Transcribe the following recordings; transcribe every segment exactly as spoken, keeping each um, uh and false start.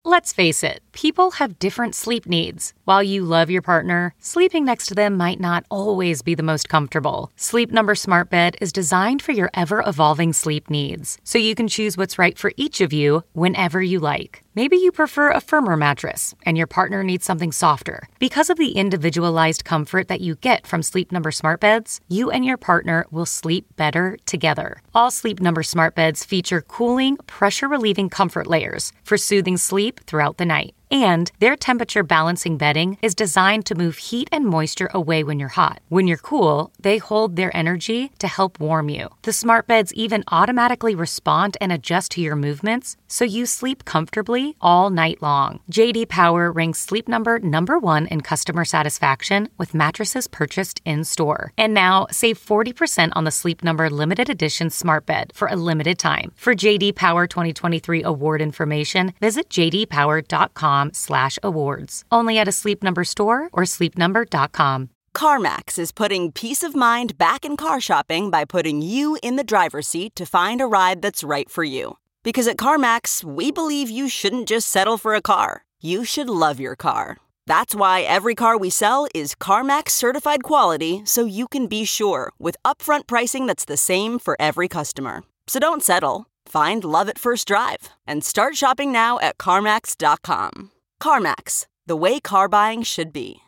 Let's face it, people have different sleep needs. While you love your partner, sleeping next to them might not always be the most comfortable. Sleep Number Smart Bed is designed for your ever-evolving sleep needs, so you can choose what's right for each of you whenever you like. Maybe you prefer a firmer mattress, and your partner needs something softer. Because of the individualized comfort that you get from Sleep Number Smart Beds, you and your partner will sleep better together. All Sleep Number Smart Beds feature cooling, pressure-relieving comfort layers for soothing sleep throughout the night. And their temperature balancing bedding is designed to move heat and moisture away when you're hot. When you're cool, they hold their energy to help warm you. The smart beds even automatically respond and adjust to your movements, so you sleep comfortably all night long. J D Power ranks Sleep Number number one in customer satisfaction with mattresses purchased in-store. And now, save forty percent on the Sleep Number limited edition smart bed for a limited time. For J D Power twenty twenty-three award information, visit j d power dot com slash awards. Only at a Sleep Number store or sleep number dot com. CarMax is putting peace of mind back in car shopping by putting you in the driver's seat to find a ride that's right for you. Because at CarMax, we believe you shouldn't just settle for a car. You should love your car. That's why every car we sell is CarMax certified quality, so you can be sure with upfront pricing that's the same for every customer. So don't settle. Find love at first drive and start shopping now at CarMax dot com. CarMax, the way car buying should be.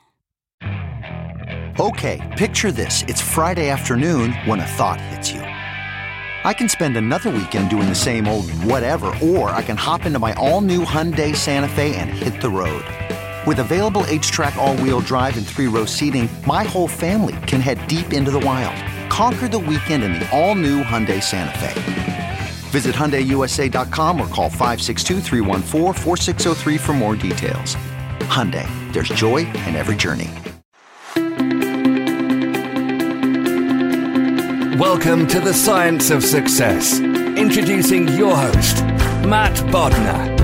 Okay, picture this. It's Friday afternoon when a thought hits you. I can spend another weekend doing the same old whatever, or I can hop into my all-new Hyundai Santa Fe and hit the road. With available H-Track all-wheel drive and three-row seating, my whole family can head deep into the wild. Conquer the weekend in the all-new Hyundai Santa Fe. Visit Hyundai U S A dot com or call five six two, three one four, four six zero three for more details. Hyundai, there's joy in every journey. Welcome to the Science of Success. Introducing your host, Matt Bodnar.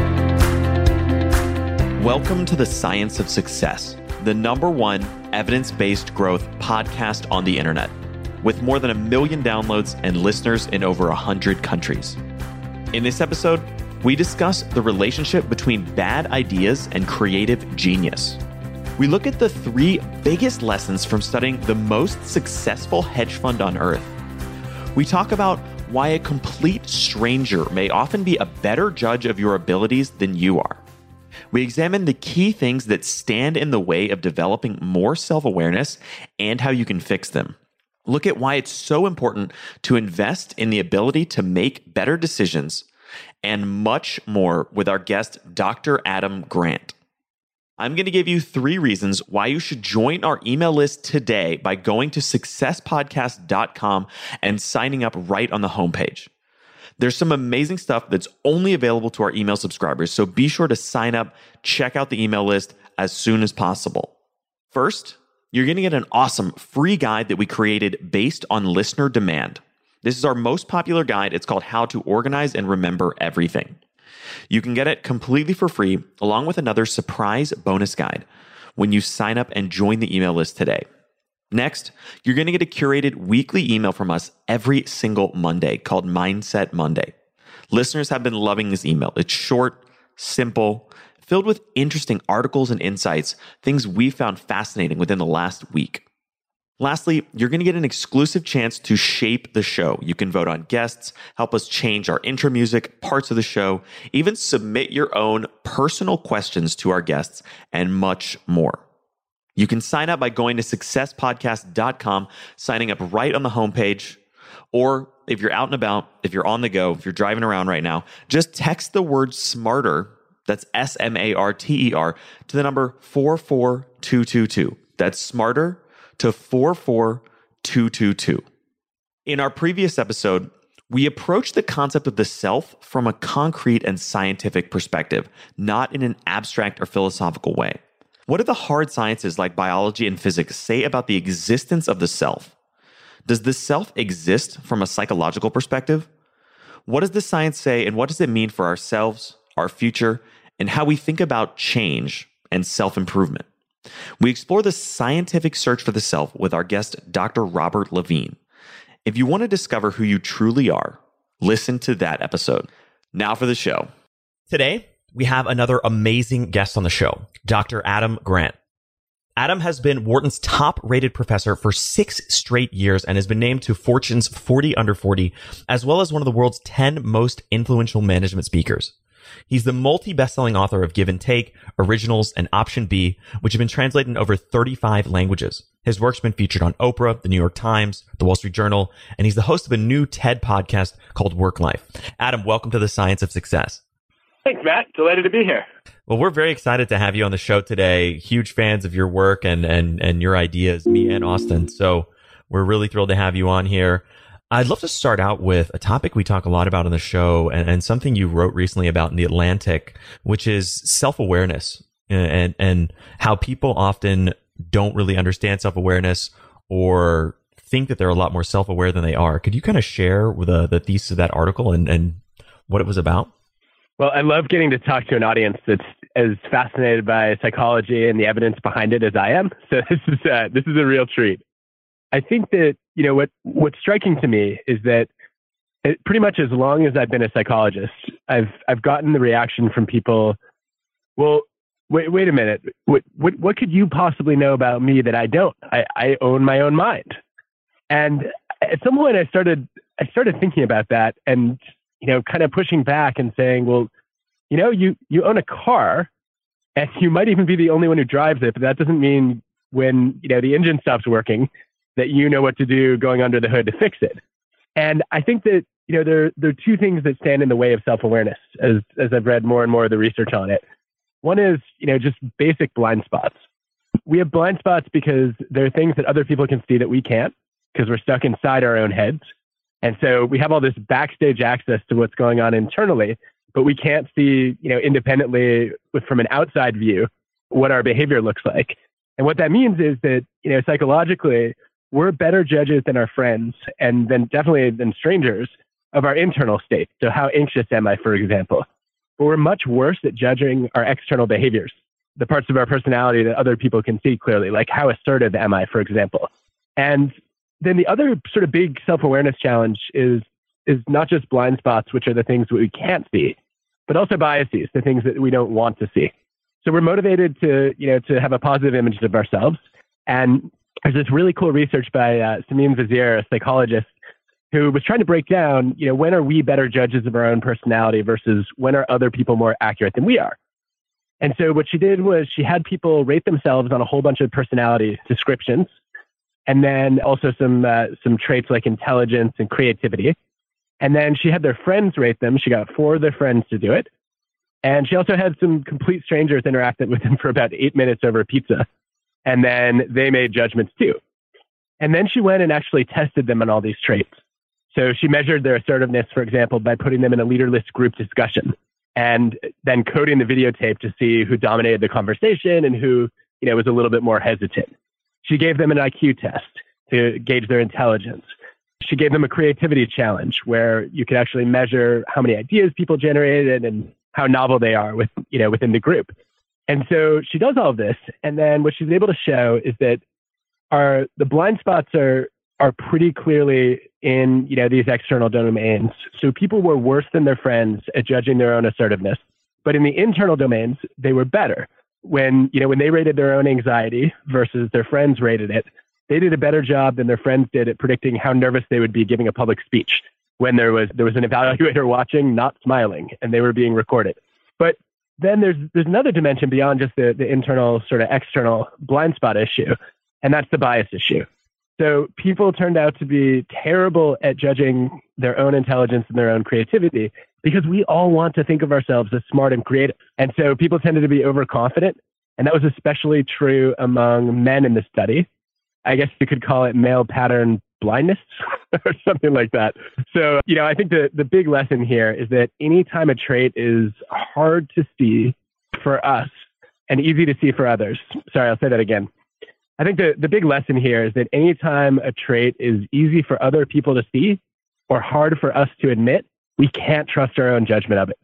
Welcome to the Science of Success, the number one evidence-based growth podcast on the internet, with more than a million downloads and listeners in over one hundred countries. In this episode, we discuss the relationship between bad ideas and creative genius. We look at the three biggest lessons from studying the most successful hedge fund on earth. We talk about why a complete stranger may often be a better judge of your abilities than you are. We examine the key things that stand in the way of developing more self-awareness and how you can fix them. Look at why it's so important to invest in the ability to make better decisions, and much more with our guest, Doctor Adam Grant. I'm going to give you three reasons why you should join our email list today by going to success podcast dot com and signing up right on the homepage. There's some amazing stuff that's only available to our email subscribers, so be sure to sign up, check out the email list as soon as possible. First, you're going to get an awesome free guide that we created based on listener demand. This is our most popular guide. It's called How to Organize and Remember Everything. You can get it completely for free, along with another surprise bonus guide when you sign up and join the email list today. Next, you're going to get a curated weekly email from us every single Monday called Mindset Monday. Listeners have been loving this email. It's short, simple, filled with interesting articles and insights, things we found fascinating within the last week. Lastly, you're going to get an exclusive chance to shape the show. You can vote on guests, help us change our intro music, parts of the show, even submit your own personal questions to our guests, and much more. You can sign up by going to success podcast dot com, signing up right on the homepage, or if you're out and about, if you're on the go, if you're driving around right now, just text the word SMARTER, that's S M A R T E R, to the number four four two two two. That's SMARTER to four four two two two. In our previous episode, we approached the concept of the self from a concrete and scientific perspective, not in an abstract or philosophical way. What do the hard sciences like biology and physics say about the existence of the self? Does the self exist from a psychological perspective? What does the science say, and what does it mean for ourselves, our future, and how we think about change and self-improvement? We explore the scientific search for the self with our guest, Doctor Robert Levine. If you want to discover who you truly are, listen to that episode. Now for the show. Today, we have another amazing guest on the show, Doctor Adam Grant. Adam has been Wharton's top-rated professor for six straight years and has been named to Fortune's forty under forty, as well as one of the world's ten most influential management speakers. He's the multi-best-selling author of Give and Take, Originals, and Option B, which have been translated in over thirty-five languages. His work's been featured on Oprah, the New York Times, the Wall Street Journal, and he's the host of a new TED podcast called Work Life. Adam, welcome to the Science of Success. Thanks, Matt. Delighted to be here. Well, we're very excited to have you on the show today. Huge fans of your work and and and your ideas, me and Austin. So we're really thrilled to have you on here. I'd love to start out with a topic we talk a lot about on the show and, and something you wrote recently about in The Atlantic, which is self-awareness and and how people often don't really understand self-awareness or think that they're a lot more self-aware than they are. Could you kind of share with the, the thesis of that article and, and what it was about? Well, I love getting to talk to an audience that's as fascinated by psychology and the evidence behind it as I am. So this is uh, this is a real treat. I think that, you know, what what's striking to me is that it, pretty much as long as I've been a psychologist, I've I've gotten the reaction from people, well, wait wait a minute, what what what could you possibly know about me that I don't? I, I own my own mind. And at some point I started I started thinking about that and, you know, kind of pushing back and saying, well, you know, you, you own a car and you might even be the only one who drives it, but that doesn't mean when, you know, the engine stops working that you know what to do going under the hood to fix it. And I think that, you know, there, there are two things that stand in the way of self-awareness as, as I've read more and more of the research on it. One is, you know, just basic blind spots. We have blind spots because there are things that other people can see that we can't because we're stuck inside our own heads. And so we have all this backstage access to what's going on internally, but we can't see, you know, independently with, from an outside view, what our behavior looks like. And what that means is that, you know, psychologically, we're better judges than our friends and then definitely than strangers of our internal state. So how anxious am I, for example? But we're much worse at judging our external behaviors, the parts of our personality that other people can see clearly, like how assertive am I, for example. And then the other sort of big self-awareness challenge is is not just blind spots, which are the things that we can't see, but also biases, the things that we don't want to see. So we're motivated to, you know, to have a positive image of ourselves. And there's this really cool research by uh, Samin Vazir, a psychologist, who was trying to break down, you know, when are we better judges of our own personality versus when are other people more accurate than we are? And so what she did was she had people rate themselves on a whole bunch of personality descriptions, and then also some uh, some traits like intelligence and creativity. And then she had their friends rate them. She got four of their friends to do it. And she also had some complete strangers interact with them for about eight minutes over pizza. And then they made judgments too. And then she went and actually tested them on all these traits. So she measured their assertiveness, for example, by putting them in a leaderless group discussion and then coding the videotape to see who dominated the conversation and who, you know, was a little bit more hesitant. She gave them an I Q test to gauge their intelligence. She gave them a creativity challenge where you could actually measure how many ideas people generated and how novel they are with, you know, within the group. And so she does all of this. And then what she's able to show is that our, the blind spots are, are pretty clearly in, you know, these external domains. So people were worse than their friends at judging their own assertiveness, but in the internal domains, they were better. When, you know, when they rated their own anxiety versus their friends rated it, they did a better job than their friends did at predicting how nervous they would be giving a public speech when there was there was an evaluator watching, not smiling, and they were being recorded. But then there's there's another dimension beyond just the, the internal sort of external blind spot issue, and that's the bias issue. So people turned out to be terrible at judging their own intelligence and their own creativity because we all want to think of ourselves as smart and creative. And so people tended to be overconfident. And that was especially true among men in the study. I guess you could call it male pattern blindness or something like that. So, you know, I think the, the big lesson here is that anytime a trait is hard to see for us and easy to see for others, sorry, I'll say that again. I think the, the big lesson here is that anytime a trait is easy for other people to see or hard for us to admit, we can't trust our own judgment of it.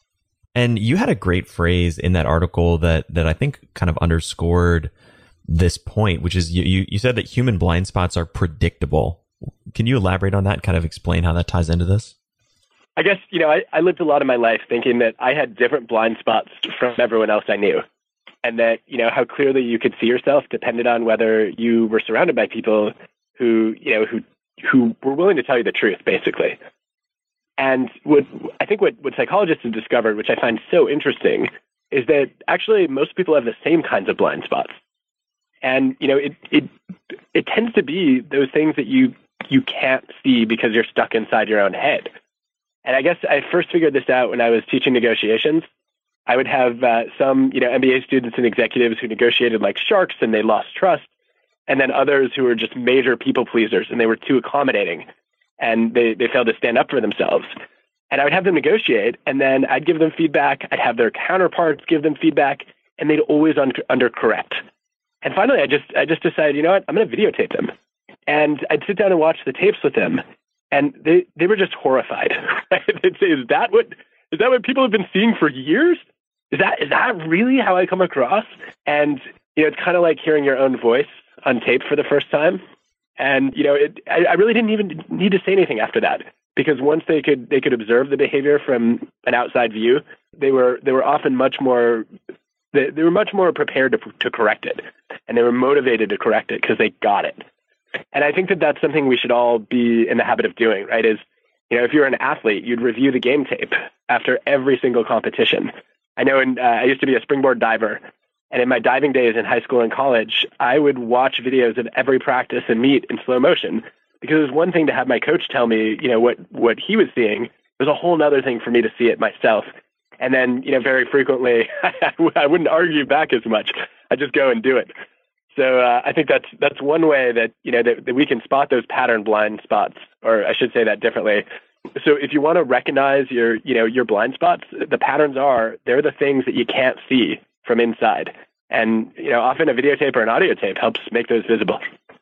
And you had a great phrase in that article that that I think kind of underscored this point, which is you, you, you said that human blind spots are predictable. Can you elaborate on that, kind of explain how that ties into this? I guess, you know, I, I lived a lot of my life thinking that I had different blind spots from everyone else I knew. And that, you know, how clearly you could see yourself depended on whether you were surrounded by people who, you know, who who were willing to tell you the truth, basically. And what I think what, what psychologists have discovered, which I find so interesting, is that actually most people have the same kinds of blind spots. And, you know, it it it tends to be those things that you you can't see because you're stuck inside your own head. And I guess I first figured this out when I was teaching negotiations. I would have uh, some, you know, M B A students and executives who negotiated like sharks and they lost trust, and then others who were just major people pleasers and they were too accommodating and they, they failed to stand up for themselves. And I would have them negotiate, and then I'd give them feedback. I'd have their counterparts give them feedback, and they'd always un- undercorrect. And finally, I just I just decided, you know what, I'm going to videotape them. And I'd sit down and watch the tapes with them, and they, they were just horrified. They'd say, "Is that what is that what people have been seeing for years? Is that is that really how I come across?" And you know, it's kind of like hearing your own voice on tape for the first time. And you know, it, I, I really didn't even need to say anything after that, because once they could they could observe the behavior from an outside view, they were they were often much more they, they were much more prepared to to correct it, and they were motivated to correct it because they got it. And I think that that's something we should all be in the habit of doing, right? Is, you know, if you're an athlete, you'd review the game tape after every single competition. I know in, uh, I used to be a springboard diver, and in my diving days in high school and college, I would watch videos of every practice and meet in slow motion, because it was one thing to have my coach tell me, you know, what, what he was seeing. It was a whole other thing for me to see it myself. And then, you know, very frequently, I wouldn't argue back as much. I'd just go and do it. So uh, I think that's that's one way that, you know, that, that we can spot those pattern blind spots, or I should say that differently. So if you want to recognize your, you know, your blind spots, the patterns are, they're the things that you can't see from inside. And, you know, often a videotape or an audio tape helps make those visible.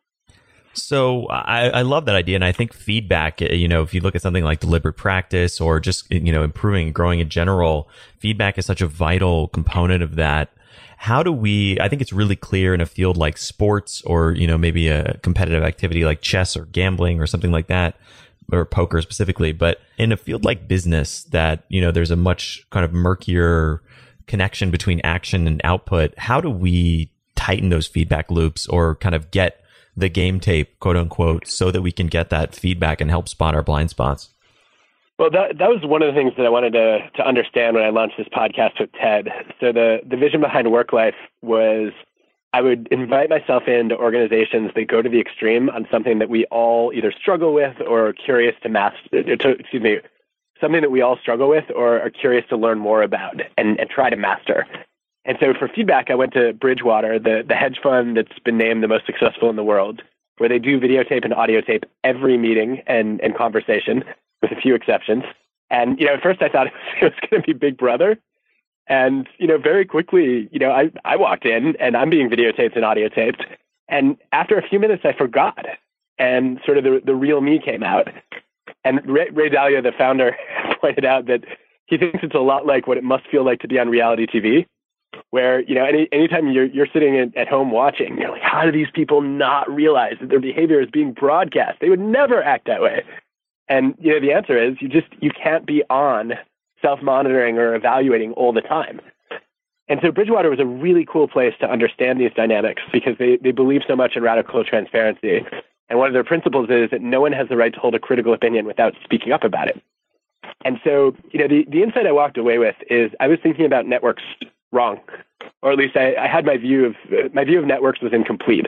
So I, I love that idea. And I think feedback, you know, if you look at something like deliberate practice or just, you know, improving and growing in general, feedback is such a vital component of that. How do we, I think it's really clear in a field like sports, or, you know, maybe a competitive activity like chess or gambling or something like that, or poker specifically, but in a field like business that, you know, there's a much kind of murkier connection between action and output. How do we tighten those feedback loops, or kind of get the game tape, quote unquote, so that we can get that feedback and help spot our blind spots? Well, that that was one of the things that I wanted to to understand when I launched this podcast with Ted. So the, the vision behind WorkLife was, I would invite myself into organizations that go to the extreme on something that we all either struggle with or are curious to master, to, excuse me, something that we all struggle with or are curious to learn more about and, and try to master. And so for feedback, I went to Bridgewater, the, the hedge fund that's been named the most successful in the world, where they do videotape and audio tape every meeting and, and conversation, with a few exceptions. And, you know, at first I thought it was, it was going to be Big Brother. And, you know, very quickly, you know, I, I walked in and I'm being videotaped and audio taped. And after a few minutes, I forgot. And sort of the, the real me came out. And Ray, Ray Dalio, the founder, pointed out that he thinks it's a lot like what it must feel like to be on reality T V, where, you know, any anytime you're you're sitting at, at home watching, you're like, how do these people not realize that their behavior is being broadcast? They would never act that way. And, you know, the answer is you just, you can't be on self-monitoring or evaluating all the time. And so Bridgewater was a really cool place to understand these dynamics, because they, they believe so much in radical transparency. And one of their principles is that no one has the right to hold a critical opinion without speaking up about it. And so, you know, the, the insight I walked away with is I was thinking about networks wrong, or at least I, I had my view of, uh, my view of networks was incomplete.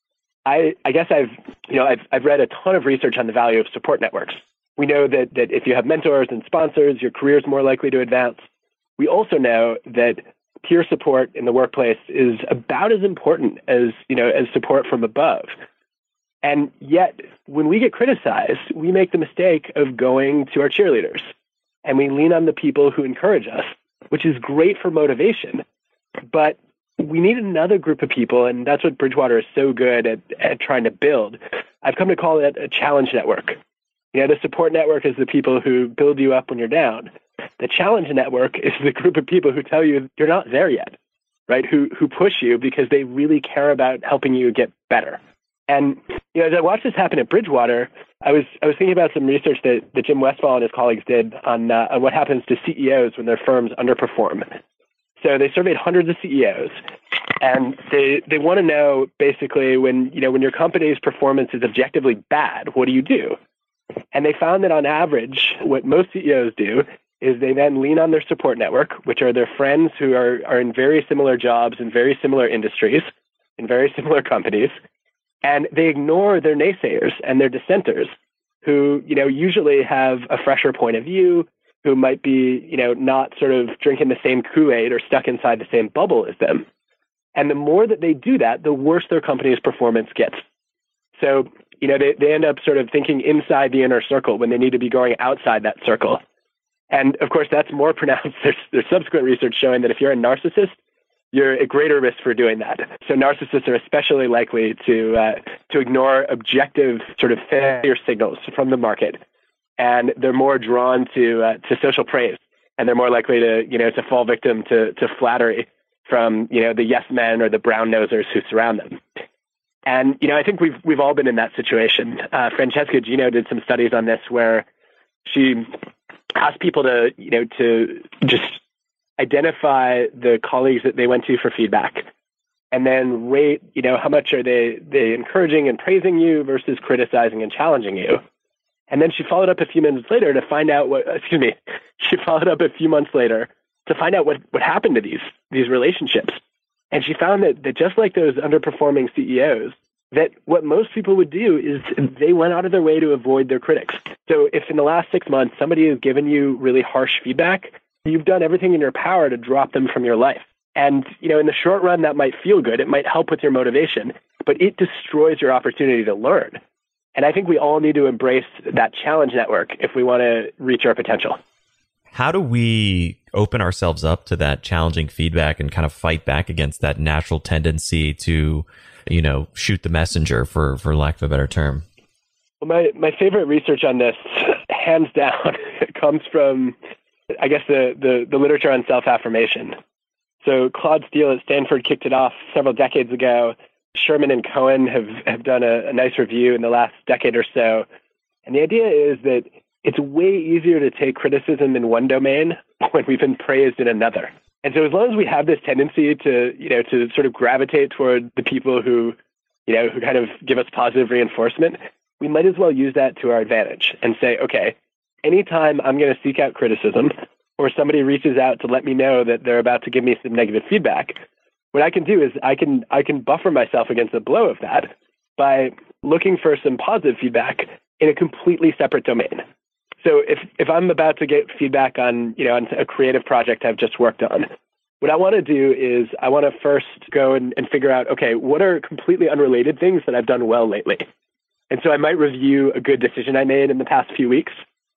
I, I guess I've, you know, I've, I've read a ton of research on the value of support networks. We know that, that if you have mentors and sponsors, your career is more likely to advance. We also know that peer support in the workplace is about as important as, you know, as support from above. And yet, when we get criticized, we make the mistake of going to our cheerleaders, and we lean on the people who encourage us, which is great for motivation. But we need another group of people, and that's what Bridgewater is so good at, at trying to build. I've come to call it a challenge network. You know, the support network is the people who build you up when you're down. The challenge network is the group of people who tell you you're not there yet, right? Who who push you because they really care about helping you get better. And you know, as I watched this happen at Bridgewater, I was I was thinking about some research that, that Jim Westfall and his colleagues did on, uh, on what happens to C E Os when their firms underperform. So they surveyed hundreds of C E Os, and they they want to know basically when you know when your company's performance is objectively bad, what do you do? And they found that on average, what most C E Os do is they then lean on their support network, which are their friends who are, are in very similar jobs in very similar industries, in very similar companies, and they ignore their naysayers and their dissenters who, you know, usually have a fresher point of view, who might be, you know, not sort of drinking the same Kool-Aid or stuck inside the same bubble as them. And the more that they do that, the worse their company's performance gets. So, you know, they, they end up sort of thinking inside the inner circle when they need to be going outside that circle. And of course, that's more pronounced. There's, there's subsequent research showing that if you're a narcissist, you're at greater risk for doing that. So narcissists are especially likely to uh, to ignore objective sort of failure signals from the market, and they're more drawn to uh, to social praise, and they're more likely to you know to fall victim to to flattery from you know the yes men or the brown nosers who surround them. And you know I think we've we've all been in that situation. Uh, Francesca Gino did some studies on this where she asked people to you know to just identify the colleagues that they went to for feedback, and then rate, you know, how much are they they encouraging and praising you versus criticizing and challenging you. And then she followed up a few minutes later to find out what, excuse me, she followed up a few months later to find out what, what happened to these these relationships. And she found that, that just like those underperforming C E Os, that what most people would do is they went out of their way to avoid their critics. So if in the last six months somebody has given you really harsh feedback, you've done everything in your power to drop them from your life. And, you know, in the short run, that might feel good. It might help with your motivation, but it destroys your opportunity to learn. And I think we all need to embrace that challenge network if we want to reach our potential. How do we open ourselves up to that challenging feedback and kind of fight back against that natural tendency to, you know, shoot the messenger, for, for lack of a better term? Well, my, my favorite research on this, hands down, comes from I guess the, the, the literature on self-affirmation. So Claude Steele at Stanford kicked it off several decades ago. Sherman and Cohen have, have done a, a nice review in the last decade or so. And the idea is that it's way easier to take criticism in one domain when we've been praised in another. And so as long as we have this tendency to, you know, to sort of gravitate toward the people who, you know, who kind of give us positive reinforcement, we might as well use that to our advantage and say, okay, anytime I'm going to seek out criticism or somebody reaches out to let me know that they're about to give me some negative feedback, what I can do is I can I can buffer myself against the blow of that by looking for some positive feedback in a completely separate domain. So if, if I'm about to get feedback on, you know, on a creative project I've just worked on, what I want to do is I want to first go and, and figure out, okay, what are completely unrelated things that I've done well lately? And so I might review a good decision I made in the past few weeks.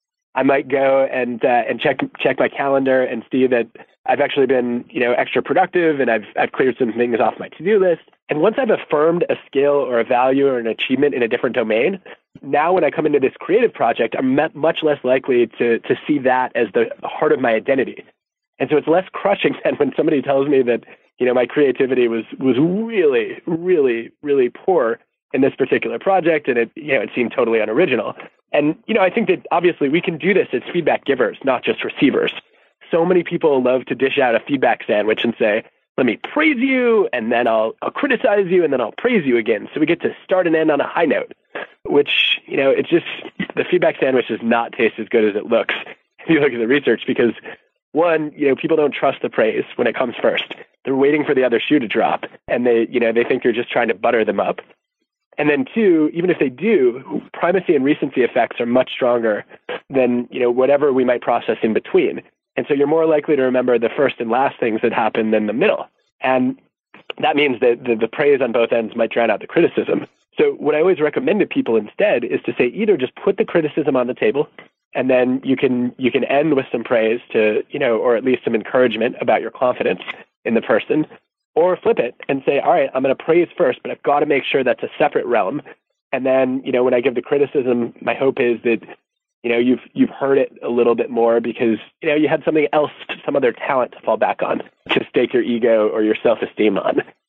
I might go and uh, and check check my calendar and see that I've actually been, you know, extra productive and I've I've cleared some things off my to-do list. And once I've affirmed a skill or a value or an achievement in a different domain, now when I come into this creative project, I'm much less likely to to see that as the heart of my identity. And so it's less crushing than when somebody tells me that, you know, my creativity was was really, really, really poor in this particular project, and it, you know, it seemed totally unoriginal. And, you know, I think that obviously we can do this as feedback givers, not just receivers. So many people love to dish out a feedback sandwich and say, let me praise you, and then I'll, I'll criticize you, and then I'll praise you again. So we get to start and end on a high note, which, you know, it's just, the feedback sandwich does not taste as good as it looks if you look at the research, because one, you know, people don't trust the praise when it comes first. They're waiting for the other shoe to drop, and they, you know, they think you're just trying to butter them up. And then two, even if they do, primacy and recency effects are much stronger than, you know, whatever we might process in between. And so you're more likely to remember the first and last things that happen than the middle. And that means that the, the praise on both ends might drown out the criticism. So what I always recommend to people instead is to say either just put the criticism on the table, and then you can you can end with some praise to, you know, or at least some encouragement about your confidence in the person. Or flip it and say, all right, I'm going to praise first, but I've got to make sure that's a separate realm. And then, you know, when I give the criticism, my hope is that, you know, you've you've heard it a little bit more because, you know, you had something else, some other talent to fall back on, to stake your ego or your self-esteem on.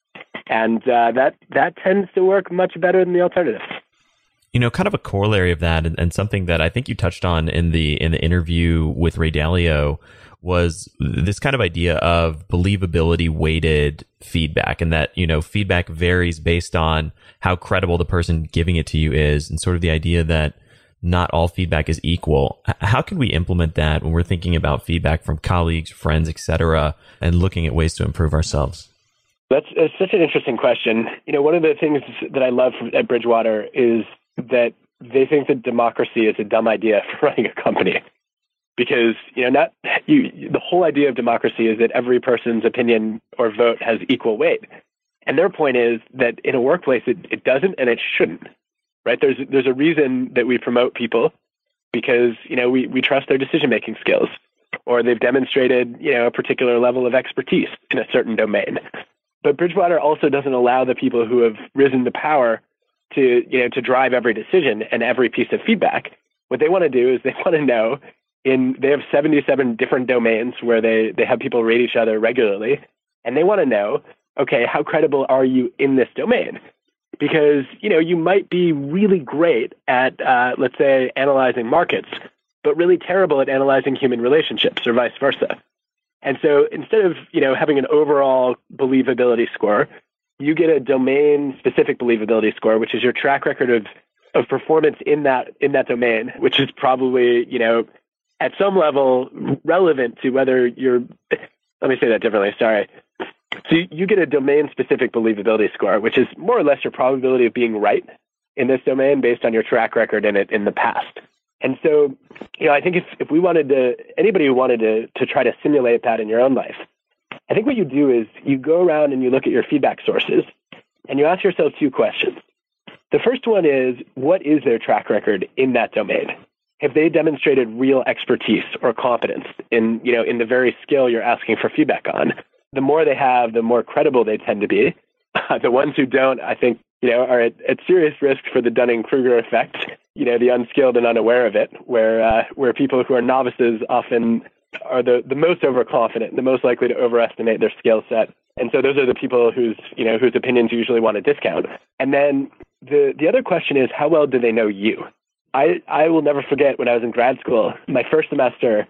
And uh, that that tends to work much better than the alternative. You know, kind of a corollary of that, and, and something that I think you touched on in the in the interview with Ray Dalio, was this kind of idea of believability weighted feedback, and that, you know, feedback varies based on how credible the person giving it to you is, and sort of the idea that not all feedback is equal. How can we implement that when we're thinking about feedback from colleagues, friends, et cetera, and looking at ways to improve ourselves? That's, that's such an interesting question. You know, one of the things that I love at Bridgewater is that they think that democracy is a dumb idea for running a company. Because, you know, not you, the whole idea of democracy is that every person's opinion or vote has equal weight. And their point is that in a workplace, it, it doesn't and it shouldn't, right? There's there's a reason that we promote people because, you know, we, we trust their decision-making skills, or they've demonstrated, you know, a particular level of expertise in a certain domain. But Bridgewater also doesn't allow the people who have risen to power to, you know, to drive every decision and every piece of feedback. What they want to do is they want to know in, they have seventy-seven different domains where they, they have people rate each other regularly. And they want to know, okay, how credible are you in this domain? Because, you know, you might be really great at, uh, let's say, analyzing markets, but really terrible at analyzing human relationships, or vice versa. And so instead of, you know, having an overall believability score, you get a domain-specific believability score, which is your track record of, of performance in that in that domain, which is probably, you know, at some level relevant to whether you're. Let me say that differently. Sorry. So you, you get a domain-specific believability score, which is more or less your probability of being right in this domain based on your track record in it in the past. And so, you know, I think if, if we wanted to, anybody who wanted to to try to simulate that in your own life, I think what you do is you go around and you look at your feedback sources and you ask yourself two questions. The first one is, what is their track record in that domain? Have they demonstrated real expertise or competence in, you know, in the very skill you're asking for feedback on? The more they have, the more credible they tend to be. The ones who don't, I think, you know, are at, at serious risk for the Dunning-Kruger effect, you know, the unskilled and unaware of it, where uh, where people who are novices often are the, the most overconfident, the most likely to overestimate their skill set. And so those are the people whose, you know, whose opinions you usually want to discount. And then the, the other question is, how well do they know you? I, I will never forget when I was in grad school, my first semester,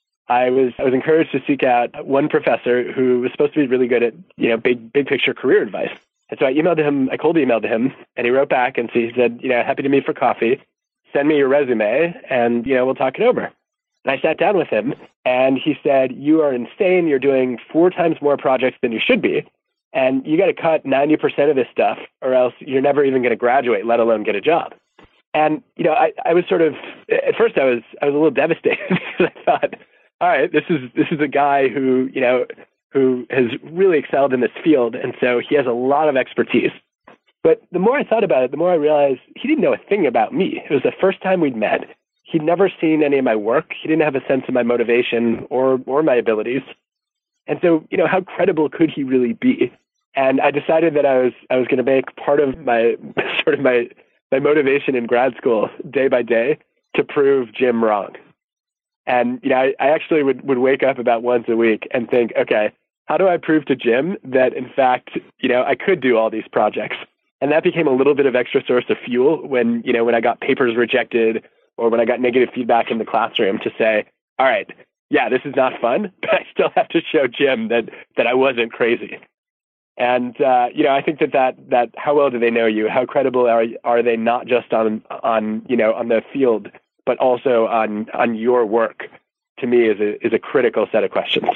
I was I was encouraged to seek out one professor who was supposed to be really good at, you know, big big picture career advice. And so I emailed him, I cold emailed him, and he wrote back and so he said, you know, happy to meet for coffee. Send me your resume and, you know, we'll talk it over. And I sat down with him and he said, you are insane. You're doing four times more projects than you should be. And you got to cut ninety percent of this stuff or else you're never even going to graduate, let alone get a job. And, you know, I, I was sort of, at first I was, I was a little devastated because I thought, all right, this is, this is a guy who, you know, who has really excelled in this field. And so he has a lot of expertise. But the more I thought about it, the more I realized he didn't know a thing about me. It was the first time we'd met. He'd never seen any of my work. He didn't have a sense of my motivation or, or my abilities. And so, you know, how credible could he really be? And I decided that I was, I was going to make part of my, sort of my, my motivation in grad school day by day to prove Jim wrong. And, you know, I, I actually would, would wake up about once a week and think, okay, how do I prove to Jim that, in fact, you know, I could do all these projects? And that became a little bit of extra source of fuel when, you know, when I got papers rejected or when I got negative feedback in the classroom to say, all right, yeah, this is not fun, but I still have to show Jim that, that I wasn't crazy. And, uh, you know, I think that, that, that how well do they know you? How credible are, are they not just on, on, you know, on the field, but also on, on your work, to me is a, is a critical set of questions.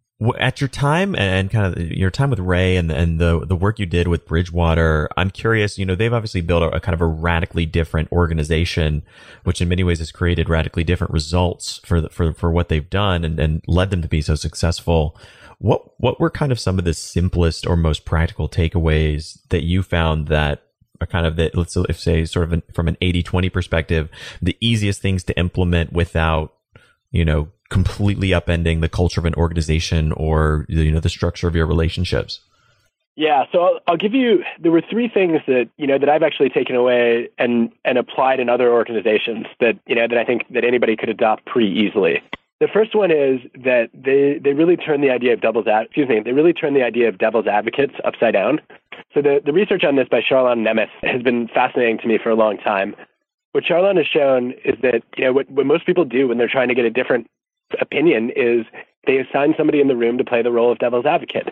At your time and kind of your time with Ray and, and the, the work you did with Bridgewater, I'm curious, you know, they've obviously built a, a kind of a radically different organization, which in many ways has created radically different results for the, for, for what they've done and, and led them to be so successful. What, what were kind of some of the simplest or most practical takeaways that you found that are kind of the, let's say sort of an, from an eighty twenty perspective, the easiest things to implement without, you know, completely upending the culture of an organization or, you know, the structure of your relationships? Yeah. So I'll, I'll give you, there were three things that, you know, that I've actually taken away and, and applied in other organizations that, you know, that I think that anybody could adopt pretty easily. The first one is that they, they really turn the idea of devil's ad, excuse me, they really turn the idea of devil's advocates upside down. So the, the research on this by Charlon and Nemeth has been fascinating to me for a long time. What Charlon has shown is that, you know, what, what most people do when they're trying to get a different opinion is they assign somebody in the room to play the role of devil's advocate.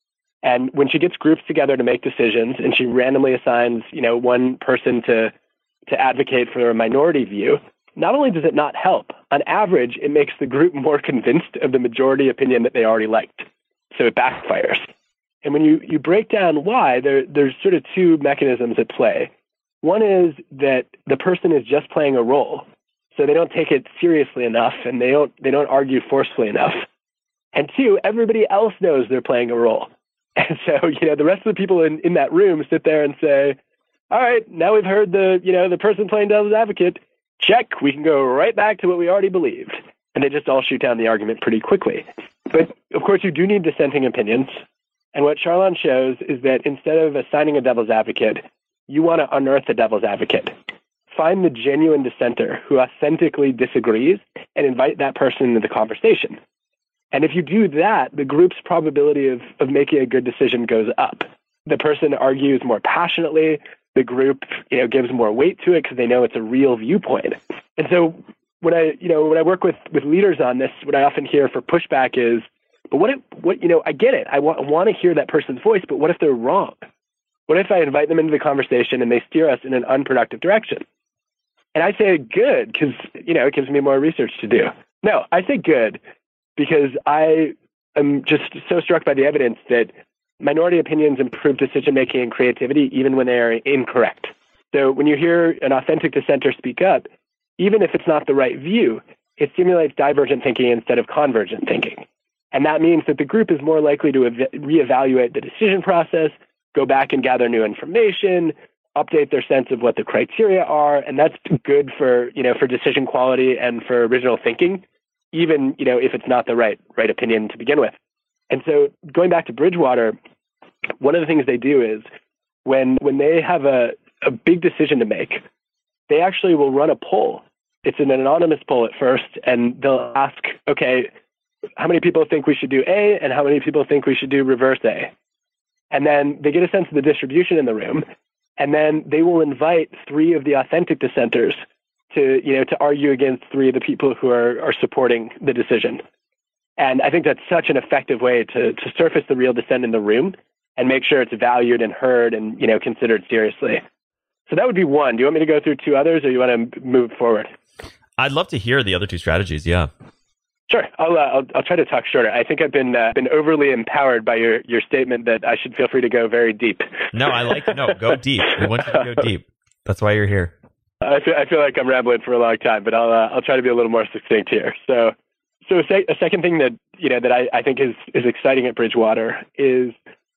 And when she gets groups together to make decisions and she randomly assigns, you know, one person to to advocate for a minority view, not only does it not help, on average, it makes the group more convinced of the majority opinion that they already liked. So it backfires. And when you, you break down why, there, there's sort of two mechanisms at play. One is that the person is just playing a role, so they don't take it seriously enough and they don't they don't argue forcefully enough. And two, everybody else knows they're playing a role. And so, you know, the rest of the people in, in that room sit there and say, all right, now we've heard the, you know, the person playing devil's advocate. Check, we can go right back to what we already believed. And they just all shoot down the argument pretty quickly. But of course, you do need dissenting opinions. And what Charlon shows is that instead of assigning a devil's advocate, you want to unearth the devil's advocate. Find the genuine dissenter who authentically disagrees and invite that person into the conversation. And if you do that, the group's probability of, of making a good decision goes up. The person argues more passionately. The group, you know, gives more weight to it because they know it's a real viewpoint. And so when I, you know, when I work with, with leaders on this, what I often hear for pushback is, but what if, what, you know, I get it. I want, I want to hear that person's voice, but what if they're wrong? What if I invite them into the conversation and they steer us in an unproductive direction? And I say good because, you know, it gives me more research to do. No, I say good because I am just so struck by the evidence that minority opinions improve decision-making and creativity even when they are incorrect. So when you hear an authentic dissenter speak up, even if it's not the right view, it stimulates divergent thinking instead of convergent thinking. And that means that the group is more likely to ev- reevaluate the decision process, go back and gather new information, update their sense of what the criteria are, and that's good for, you know, for decision quality and for original thinking, even, you know, if it's not the right right opinion to begin with. And so going back to Bridgewater, one of the things they do is when when they have a, a big decision to make, they actually will run a poll. It's an anonymous poll at first, and they'll ask, okay, how many people think we should do A and how many people think we should do reverse A? And then they get a sense of the distribution in the room, and then they will invite three of the authentic dissenters to, you know, to argue against three of the people who are, are supporting the decision. And I think that's such an effective way to, to surface the real dissent in the room and make sure it's valued and heard and, you know, considered seriously. So that would be one. Do you want me to go through two others, or you want to move forward? I'd love to hear the other two strategies. Yeah. Sure. I'll, uh, I'll I'll try to talk shorter. I think I've been uh, been overly empowered by your, your statement that I should feel free to go very deep. No, I like no. Go deep. We want you to go deep. That's why you're here. I feel I feel like I'm rambling for a long time, but I'll uh, I'll try to be a little more succinct here. So. So a, sec- a second thing that, you know, that I, I think is, is exciting at Bridgewater is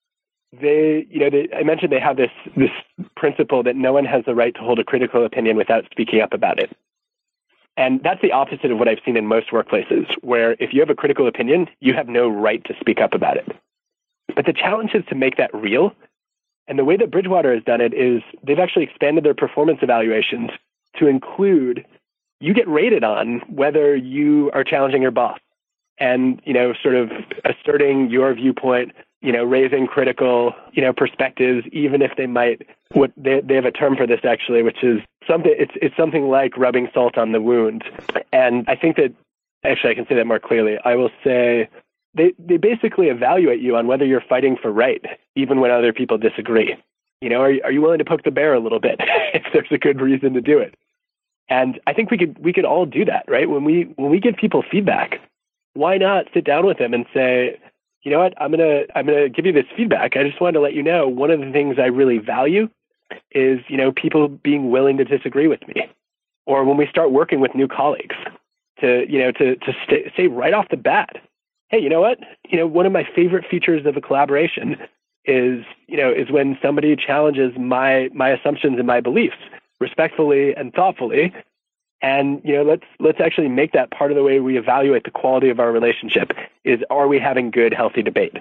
they, you know, they, I mentioned they have this, this principle that no one has the right to hold a critical opinion without speaking up about it. And that's the opposite of what I've seen in most workplaces, where if you have a critical opinion, you have no right to speak up about it. But the challenge is to make that real. And the way that Bridgewater has done it is they've actually expanded their performance evaluations to include you get rated on whether you are challenging your boss and, you know, sort of asserting your viewpoint, you know, raising critical, you know, perspectives, even if they might, what they, they have a term for this actually, which is something, it's, it's something like rubbing salt on the wound. And I think that, actually I can say that more clearly. I will say they, they basically evaluate you on whether you're fighting for right, even when other people disagree. You know, are, are you willing to poke the bear a little bit if there's a good reason to do it? And I think we could we could all do that, right? When we when we give people feedback, why not sit down with them and say, you know what, I'm gonna I'm gonna give you this feedback. I just wanted to let you know one of the things I really value is, you know, people being willing to disagree with me. Or when we start working with new colleagues, to you know to to st- say right off the bat, hey, you know what, you know, one of my favorite features of a collaboration is you know is when somebody challenges my my assumptions and my beliefs respectfully and thoughtfully. And, you know, let's, let's actually make that part of the way we evaluate the quality of our relationship is, are we having good, healthy debate?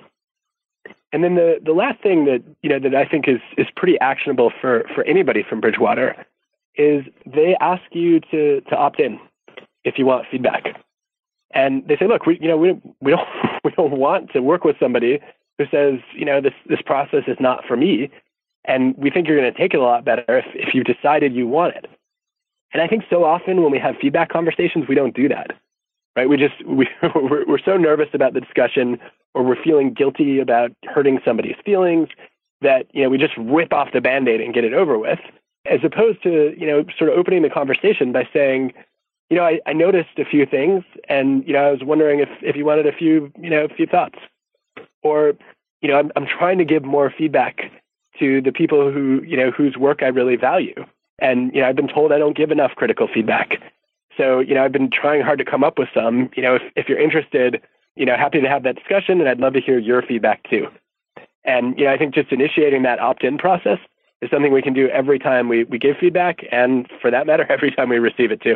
And then the, the last thing that, you know, that I think is, is pretty actionable for, for anybody from Bridgewater is they ask you to, to opt in if you want feedback. And they say, look, we, you know, we, we don't, we don't want to work with somebody who says, you know, this, this process is not for me. And we think you're going to take it a lot better if, if you've decided you want it. And I think so often when we have feedback conversations, we don't do that, right? We just, we, we're, we're so nervous about the discussion, or we're feeling guilty about hurting somebody's feelings that, you know, we just rip off the Band-Aid and get it over with, as opposed to, you know, sort of opening the conversation by saying, you know, I, I noticed a few things, and, you know, I was wondering if, if you wanted a few, you know, a few thoughts. Or, you know, I'm, I'm trying to give more feedback to the people who, you know, whose work I really value. And, you know, I've been told I don't give enough critical feedback. So, you know, I've been trying hard to come up with some. You know, if, if you're interested, you know, happy to have that discussion, and I'd love to hear your feedback too. And, you know, I think just initiating that opt-in process is something we can do every time we, we give feedback, and for that matter, every time we receive it too.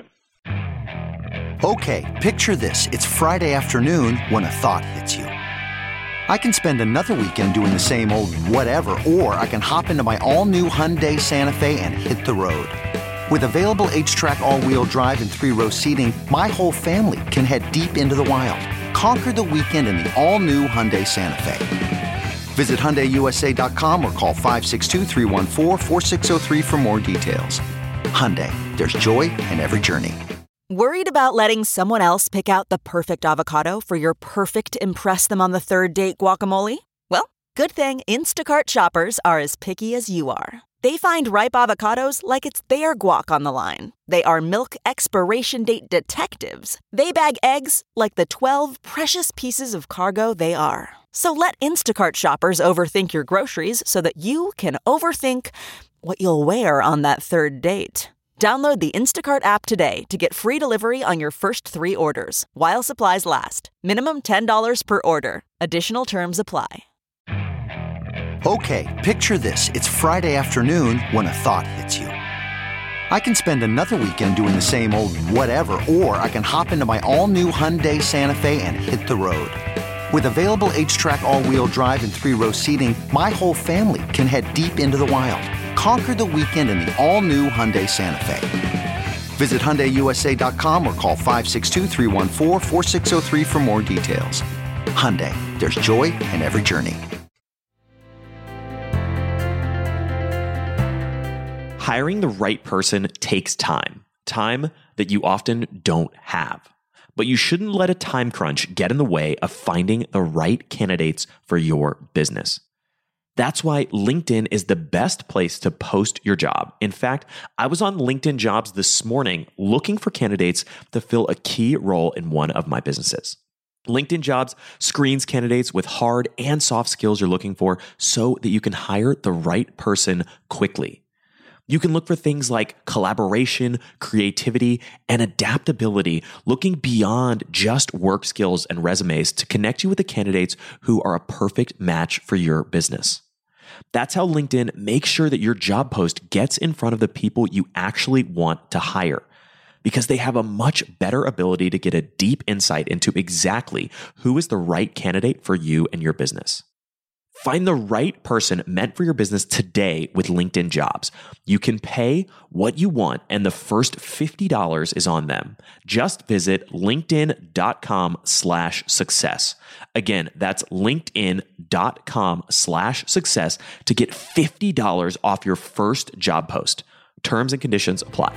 Okay, picture this. It's Friday afternoon when a thought hits you. I can spend another weekend doing the same old whatever, or I can hop into my all-new Hyundai Santa Fe and hit the road. With available H-Track all-wheel drive and three-row seating, my whole family can head deep into the wild. Conquer the weekend in the all-new Hyundai Santa Fe. Visit Hyundai U S A dot com or call five six two, three one four, four six zero three for more details. Hyundai, there's joy in every journey. Worried about letting someone else pick out the perfect avocado for your perfect impress them on the third date guacamole? Well, good thing Instacart shoppers are as picky as you are. They find ripe avocados like it's their guac on the line. They are milk expiration date detectives. They bag eggs like the twelve precious pieces of cargo they are. So let Instacart shoppers overthink your groceries so that you can overthink what you'll wear on that third date. Download the Instacart app today to get free delivery on your first three orders, while supplies last. Minimum ten dollars per order. Additional terms apply. Okay, picture this. It's Friday afternoon when a thought hits you. I can spend another weekend doing the same old whatever, or I can hop into my all-new Hyundai Santa Fe and hit the road. With available H-Track all-wheel drive and three-row seating, my whole family can head deep into the wild. Conquer the weekend in the all-new Hyundai Santa Fe. Visit Hyundai U S A dot com or call five six two, three one four, four six zero three for more details. Hyundai, there's joy in every journey. Hiring the right person takes time, time that you often don't have. But you shouldn't let a time crunch get in the way of finding the right candidates for your business. That's why LinkedIn is the best place to post your job. In fact, I was on LinkedIn Jobs this morning looking for candidates to fill a key role in one of my businesses. LinkedIn Jobs screens candidates with hard and soft skills you're looking for so that you can hire the right person quickly. You can look for things like collaboration, creativity, and adaptability, looking beyond just work skills and resumes to connect you with the candidates who are a perfect match for your business. That's how LinkedIn makes sure that your job post gets in front of the people you actually want to hire, because they have a much better ability to get a deep insight into exactly who is the right candidate for you and your business. Find the right person meant for your business today with LinkedIn Jobs. You can pay what you want, and the first fifty dollars is on them. Just visit linkedin.com slash success. Again, that's linkedin.com slash success to get fifty dollars off your first job post. Terms and conditions apply.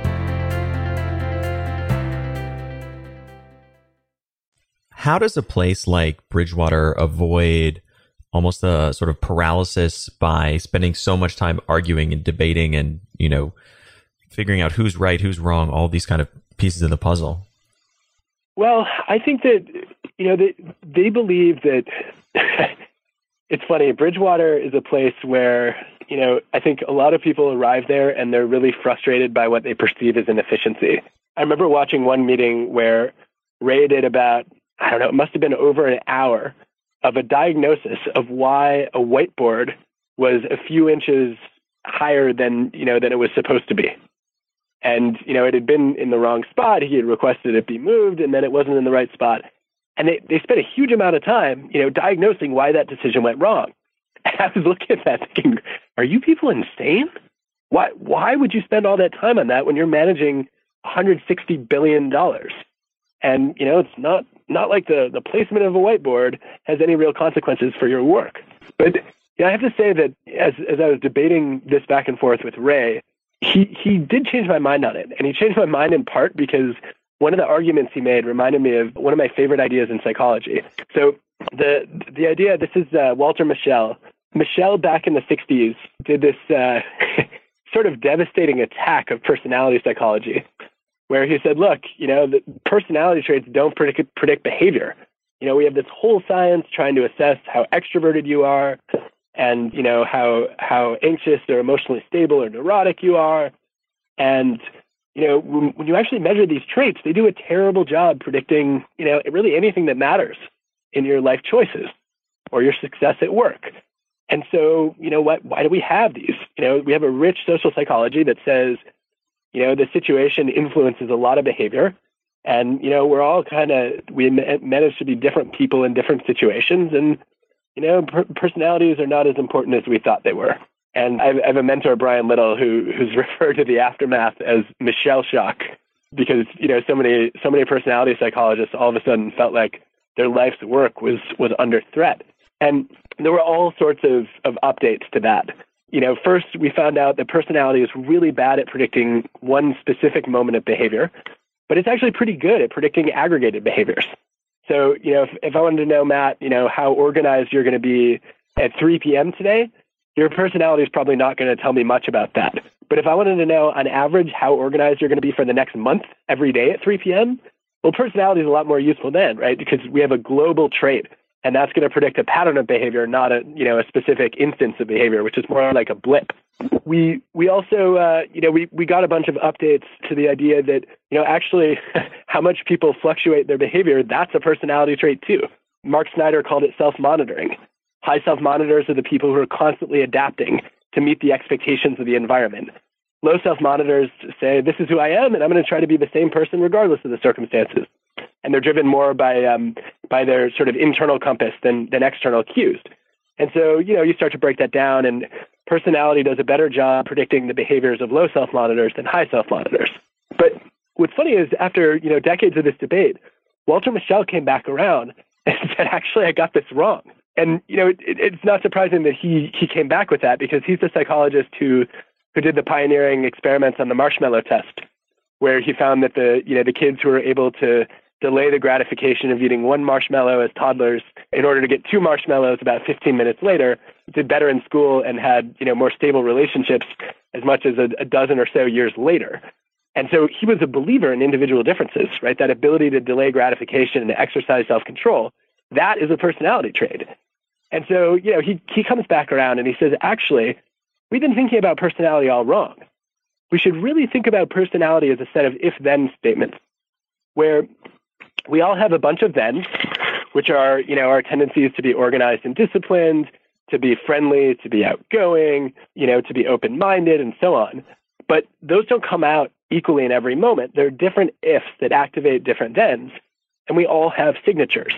How does a place like Bridgewater avoid almost a sort of paralysis by spending so much time arguing and debating and, you know, figuring out who's right, who's wrong, all these kind of pieces of the puzzle? Well, I think that, you know, they, they believe that it's funny. Bridgewater is a place where, you know, I think a lot of people arrive there and they're really frustrated by what they perceive as inefficiency. I remember watching one meeting where Ray did about, I don't know, it must have been over an hour of a diagnosis of why a whiteboard was a few inches higher than, you know, than it was supposed to be. And, you know, it had been in the wrong spot. He had requested it be moved, and then it wasn't in the right spot. And they, they spent a huge amount of time, you know, diagnosing why that decision went wrong. And I was looking at that thinking, are you people insane? Why, why would you spend all that time on that when you're managing one hundred sixty billion dollars? And, you know, it's not, not like the, the placement of a whiteboard has any real consequences for your work. But Yeah, I have to say that as as I was debating this back and forth with Ray, he, he did change my mind on it. And he changed my mind in part because one of the arguments he made reminded me of one of my favorite ideas in psychology. So the the idea, this is uh, Walter Mischel. Mischel, back in the sixties, did this uh, sort of devastating attack of personality psychology, where he said, look, you know, the personality traits don't predict, predict behavior. You know, we have this whole science trying to assess how extroverted you are and, you know, how how anxious or emotionally stable or neurotic you are. And, you know, when, when you actually measure these traits, they do a terrible job predicting, you know, really anything that matters in your life choices or your success at work. And so, you know, what, why do we have these? You know, we have a rich social psychology that says, you know, the situation influences a lot of behavior. And, you know, we're all kind of, we manage to be different people in different situations. And, you know, per- personalities are not as important as we thought they were. And I have, I have a mentor, Brian Little, who who's referred to the aftermath as Mischel shock, because, you know, so many, so many personality psychologists all of a sudden felt like their life's work was, was under threat. And there were all sorts of, of updates to that. You know, first we found out that personality is really bad at predicting one specific moment of behavior, but it's actually pretty good at predicting aggregated behaviors. So, you know, if, if I wanted to know, Matt, you know, how organized you're going to be at three p.m. today, your personality is probably not going to tell me much about that. But if I wanted to know on average how organized you're going to be for the next month every day at three p.m., well, personality is a lot more useful then, right? Because we have a global trait, and that's going to predict a pattern of behavior, not a, you know, a specific instance of behavior, which is more like a blip. We we also, uh, you know, we, we got a bunch of updates to the idea that, you know, actually how much people fluctuate their behavior, that's a personality trait too. Mark Snyder called it self-monitoring. High self-monitors are the people who are constantly adapting to meet the expectations of the environment. Low self-monitors say, this is who I am, and I'm going to try to be the same person regardless of the circumstances. And they're driven more by um, by their sort of internal compass than, than external cues. And so, you know, you start to break that down, and personality does a better job predicting the behaviors of low self-monitors than high self-monitors. But what's funny is after, you know, decades of this debate, Walter Mischel came back around and said, actually, I got this wrong. And, you know, it, it, it's not surprising that he he came back with that, because he's the psychologist who who did the pioneering experiments on the marshmallow test, where he found that the, you know, the kids who were able to delay the gratification of eating one marshmallow as toddlers in order to get two marshmallows about fifteen minutes later did better in school and had, you know, more stable relationships as much as a, a dozen or so years later. And so he was a believer in individual differences, right? That ability to delay gratification and to exercise self-control, that is a personality trait. And so, you know, he, he comes back around and he says, actually, we've been thinking about personality all wrong. We should really think about personality as a set of if-then statements, where we all have a bunch of thens, which are, you know, our tendencies to be organized and disciplined, to be friendly, to be outgoing, you know, to be open-minded, and so on. But those don't come out equally in every moment. There are different ifs that activate different thens, and we all have signatures.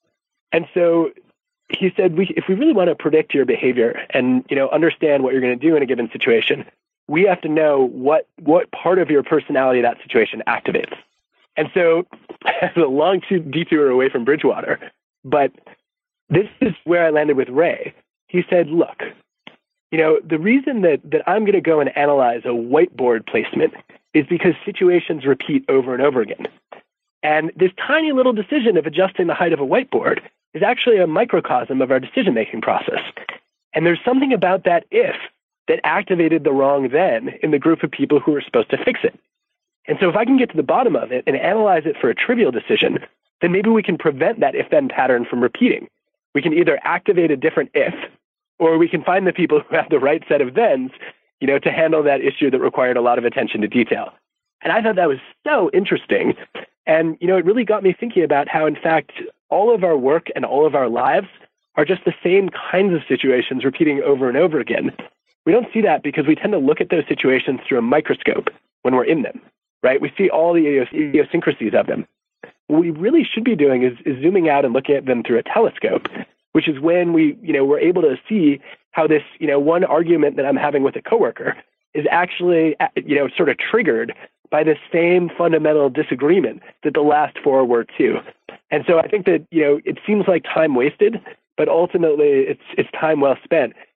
And so he said, we, if we really want to predict your behavior and, you know, understand what you're going to do in a given situation, we have to know what what part of your personality that situation activates. And so it's a long detour away from Bridgewater, but this is where I landed with Ray. He said, look, you know, the reason that, that I'm going to go and analyze a whiteboard placement is because situations repeat over and over again. And this tiny little decision of adjusting the height of a whiteboard is actually a microcosm of our decision-making process. And there's something about that if that activated the wrong then in the group of people who were supposed to fix it. And so if I can get to the bottom of it and analyze it for a trivial decision, then maybe we can prevent that if-then pattern from repeating. We can either activate a different if, or we can find the people who have the right set of thens, you know, to handle that issue that required a lot of attention to detail. And I thought that was so interesting. And, you know, it really got me thinking about how, in fact, all of our work and all of our lives are just the same kinds of situations repeating over and over again. We don't see that because we tend to look at those situations through a microscope when we're in them, right? We see all the idiosyncrasies of them. What we really should be doing is, is zooming out and looking at them through a telescope, which is when we, you know, we're able to see how this, you know, one argument that I'm having with a coworker is actually, you know, sort of triggered by the same fundamental disagreement that the last four were too. And so I think that, you know, it seems like time wasted, but ultimately it's it's time well spent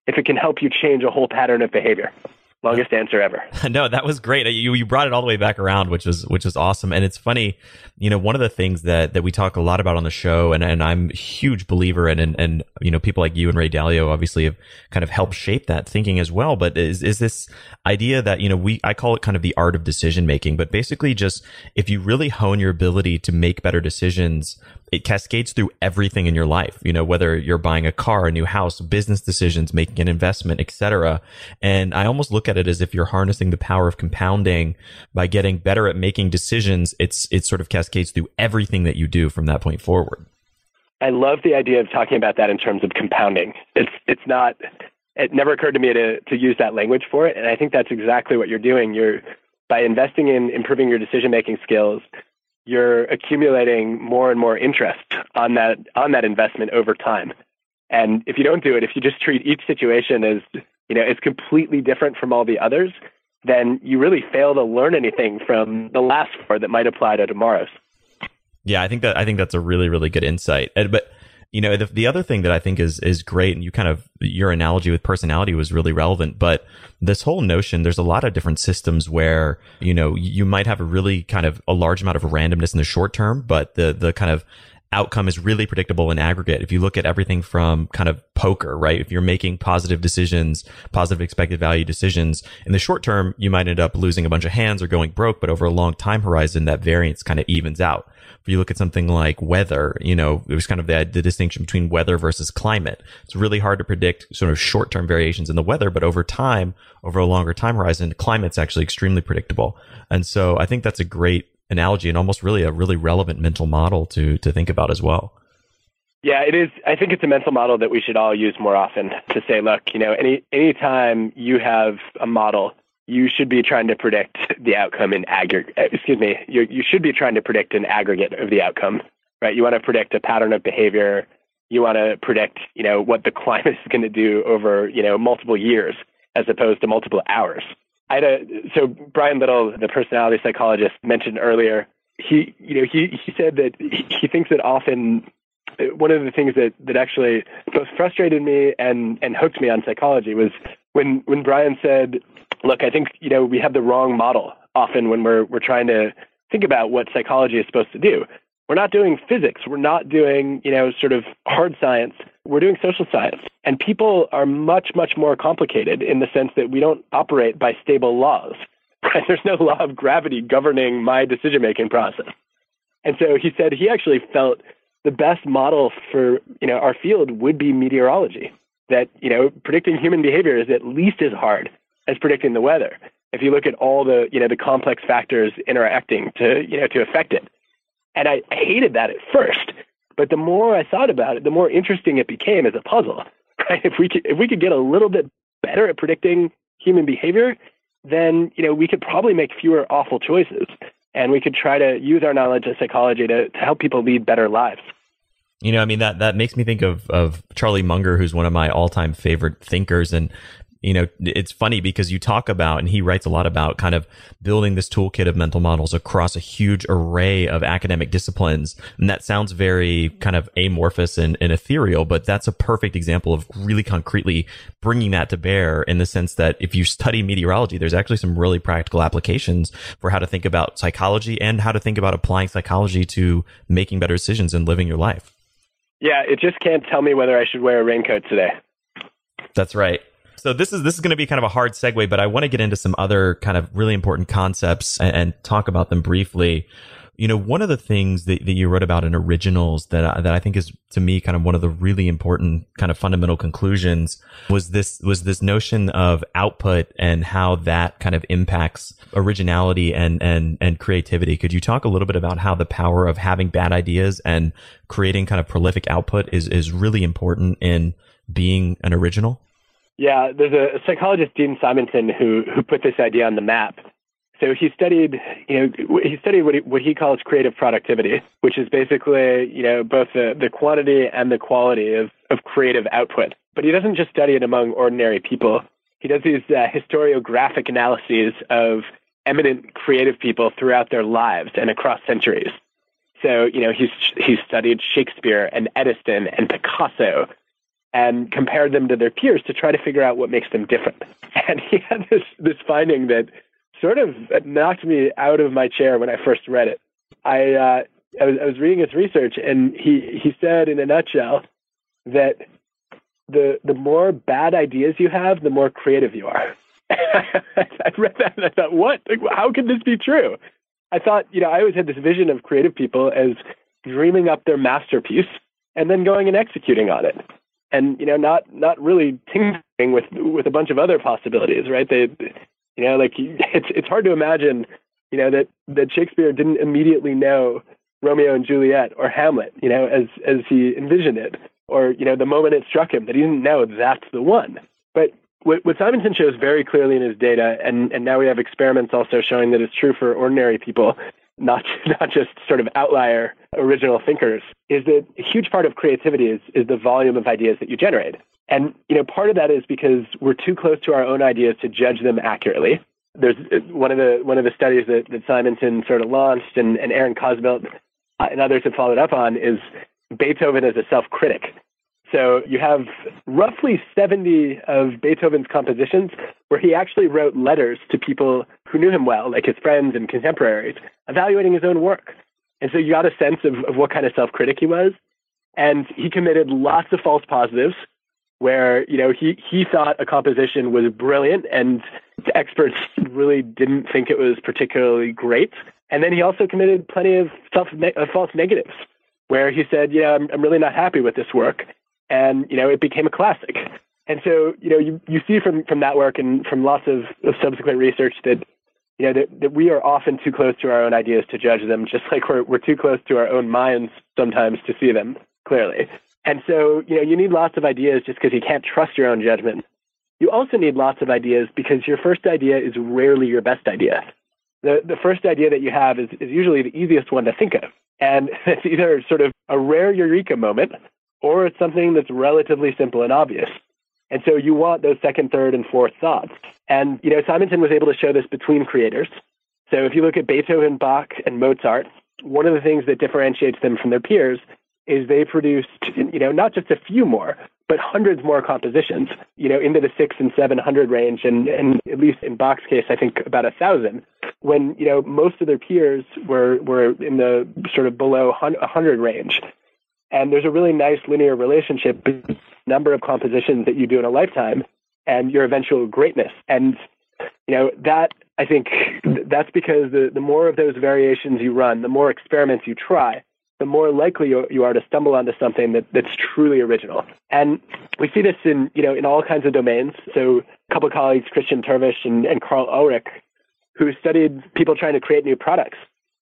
if it can help you change a whole pattern of behavior. Longest answer ever. No, that was great. You you brought it all the way back around, which is which is awesome. And it's funny, you know, one of the things that that we talk a lot about on the show, and, and I'm a huge believer in, and and you know, people like you and Ray Dalio obviously have kind of helped shape that thinking as well. But is is this idea that, you know, we I call it kind of the art of decision making, but basically just if you really hone your ability to make better decisions, it cascades through everything in your life, you know, whether you're buying a car, a new house, business decisions, making an investment, et cetera. And I almost look at it as if you're harnessing the power of compounding by getting better at making decisions. It's, it sort of cascades through everything that you do from that point forward. I love the idea of talking about that in terms of compounding. It's, it's not, it never occurred to me to, to use that language for it. And I think that's exactly what you're doing. You're, by investing in improving your decision-making skills, you're accumulating more and more interest on that on that investment over time. And if you don't do it, if you just treat each situation as, you know, as completely different from all the others, then you really fail to learn anything from the last four that might apply to tomorrow's. Yeah, I think that I think that's a really, really good insight. And, but you know, the, the other thing that I think is is great, and you kind of, your analogy with personality was really relevant, but this whole notion, there's a lot of different systems where, you know, you might have a really kind of a large amount of randomness in the short term, but the the kind of outcome is really predictable in aggregate. If you look at everything from kind of poker, right? If you're making positive decisions, positive expected value decisions, in the short term, you might end up losing a bunch of hands or going broke, but over a long time horizon, that variance kind of evens out. If you look at something like weather, you know, it was kind of the, the distinction between weather versus climate. It's really hard to predict sort of short-term variations in the weather, but over time, over a longer time horizon, climate's actually extremely predictable. And so I think that's a great analogy and almost really a really relevant mental model to to think about as well. Yeah, it is. I think it's a mental model that we should all use more often to say, look, you know, any anytime you have a model, you should be trying to predict the outcome in aggregate. Excuse me, you you should be trying to predict an aggregate of the outcome, right? You want to predict a pattern of behavior. You want to predict, you know, what the climate is going to do over, you know, multiple years as opposed to multiple hours. I had a, so Brian Little, the personality psychologist mentioned earlier, he, you know, he, he said that he thinks that often one of the things that, that actually both frustrated me and, and hooked me on psychology was when, when Brian said, look, I think, you know, we have the wrong model often when we're, we're trying to think about what psychology is supposed to do. We're not doing physics. We're not doing, you know, sort of hard science. We're doing social science. And people are much, much more complicated in the sense that we don't operate by stable laws. Right? There's no law of gravity governing my decision-making process. And so he said he actually felt the best model for, you know, our field would be meteorology. That, you know, predicting human behavior is at least as hard as predicting the weather. If you look at all the, you know, the complex factors interacting to, you know, to affect it. And I hated that at first, but the more I thought about it, the more interesting it became as a puzzle. Right? If we could, if we could get a little bit better at predicting human behavior, then, you know, we could probably make fewer awful choices, and we could try to use our knowledge of psychology to, to help people lead better lives. You know, I mean, that that makes me think of of Charlie Munger, who's one of my all time favorite thinkers, and you know, it's funny because you talk about, and he writes a lot about kind of building this toolkit of mental models across a huge array of academic disciplines. And that sounds very kind of amorphous and, and ethereal, but that's a perfect example of really concretely bringing that to bear in the sense that if you study meteorology, there's actually some really practical applications for how to think about psychology and how to think about applying psychology to making better decisions and living your life. Yeah, it just can't tell me whether I should wear a raincoat today. That's right. So this is this is going to be kind of a hard segue, but I want to get into some other kind of really important concepts and, and talk about them briefly. You know, one of the things that, that you wrote about in Originals that I, that I think is, to me, kind of one of the really important kind of fundamental conclusions was this was this notion of output and how that kind of impacts originality and and and creativity. Could you talk a little bit about how the power of having bad ideas and creating kind of prolific output is is really important in being an original? Yeah, there's a psychologist, Dean Simonton, who who put this idea on the map. So he studied, you know, he studied what he, what he calls creative productivity, which is basically, you know, both the, the quantity and the quality of, of creative output. But he doesn't just study it among ordinary people. He does these uh, historiographic analyses of eminent creative people throughout their lives and across centuries. So, you know, he's he's studied Shakespeare and Edison and Picasso and compared them to their peers to try to figure out what makes them different. And he had this, this finding that sort of knocked me out of my chair when I first read it. I, uh, I, was, I was reading his research, and he, he said in a nutshell that the the more bad ideas you have, the more creative you are. I read that and I thought, what? Like, how can this be true? I thought, you know, I always had this vision of creative people as dreaming up their masterpiece and then going and executing on it. And, you know, not not really tinkering with with a bunch of other possibilities, right? They, you know, like it's it's hard to imagine, you know, that that Shakespeare didn't immediately know Romeo and Juliet or Hamlet, you know, as as he envisioned it, or, you know, the moment it struck him that he didn't know that's the one. But what, what Simonton shows very clearly in his data, and, and now we have experiments also showing that it's true for ordinary people, not not just sort of outlier original thinkers, is that a huge part of creativity is, is the volume of ideas that you generate. And, you know, part of that is because we're too close to our own ideas to judge them accurately. There's one of the one of the studies that, that Simonton sort of launched, and, and Aaron Cosbelt uh, and others have followed up on, is Beethoven as a self-critic. So you have roughly seventy of Beethoven's compositions where he actually wrote letters to people who knew him well, like his friends and contemporaries, evaluating his own work. And so you got a sense of, of what kind of self-critic he was. And he committed lots of false positives where, you know, he, he thought a composition was brilliant and the experts really didn't think it was particularly great. And then he also committed plenty of self of false negatives where he said, yeah, I'm, I'm really not happy with this work. And, you know, it became a classic. And so, you know, you, you see from, from that work and from lots of, of subsequent research that, you know, that, that we are often too close to our own ideas to judge them, just like we're, we're too close to our own minds sometimes to see them clearly. And so, you know, you need lots of ideas just because you can't trust your own judgment. You also need lots of ideas because your first idea is rarely your best idea. The the first idea that you have is, is usually the easiest one to think of. And it's either sort of a rare eureka moment, or it's something that's relatively simple and obvious. And so you want those second, third, and fourth thoughts. And, you know, Simonton was able to show this between creators. So if you look at Beethoven, Bach, and Mozart, one of the things that differentiates them from their peers is they produced, you know, not just a few more, but hundreds more compositions, you know, into the six and seven hundred range, and, and at least in Bach's case, I think about a thousand, when, you know, most of their peers were, were in the sort of below one hundred range. And there's a really nice linear relationship between the number of compositions that you do in a lifetime and your eventual greatness. And, you know, that, I think, that's because the, the more of those variations you run, the more experiments you try, the more likely you, you are to stumble onto something that, that's truly original. And we see this in, you know, in all kinds of domains. So a couple of colleagues, Christian Terwisch and, and Carl Ulrich, who studied people trying to create new products.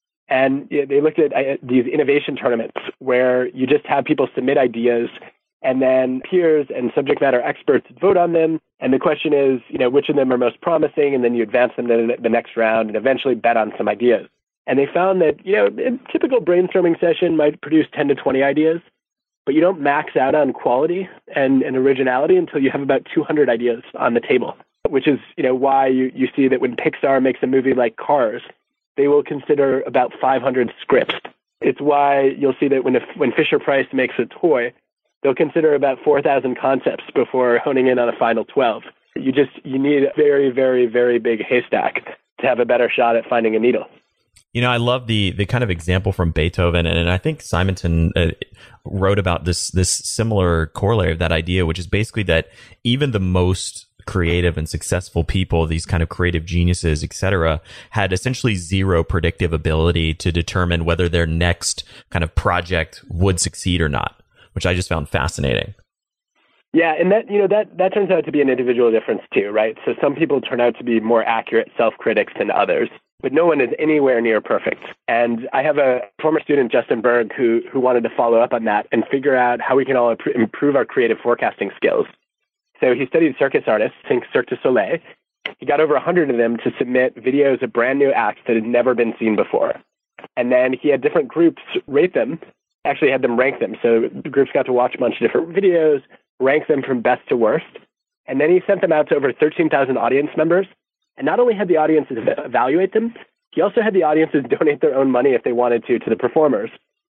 And you know, they looked at uh, these innovation tournaments where you just have people submit ideas and then peers and subject matter experts vote on them. And the question is, you know, which of them are most promising? And then you advance them to the next round and eventually bet on some ideas. And they found that, you know, a typical brainstorming session might produce ten to twenty ideas, but you don't max out on quality and, and originality until you have about two hundred ideas on the table, which is, you know, why you, you see that when Pixar makes a movie like Cars, they will consider about five hundred scripts. It's why you'll see that when if, when Fisher-Price makes a toy, they'll consider about four thousand concepts before honing in on a final twelve. You just, you need a very, very, very big haystack to have a better shot at finding a needle. You know, I love the the kind of example from Beethoven, and, and I think Simonton uh, wrote about this this similar corollary of that idea, which is basically that even the most creative and successful people, these kind of creative geniuses, et cetera, had essentially zero predictive ability to determine whether their next kind of project would succeed or not, which I just found fascinating. Yeah, and that, you know, that, that turns out to be an individual difference too, right? So some people turn out to be more accurate self-critics than others, but no one is anywhere near perfect. And I have a former student, Justin Berg, who who wanted to follow up on that and figure out how we can all improve our creative forecasting skills. So he studied circus artists, think Cirque du Soleil. He got over one hundred of them to submit videos of brand new acts that had never been seen before. And then he had different groups rate them, actually had them rank them. So the groups got to watch a bunch of different videos, rank them from best to worst. And then he sent them out to over thirteen thousand audience members. And not only had the audiences evaluate them, he also had the audiences donate their own money if they wanted to to the performers.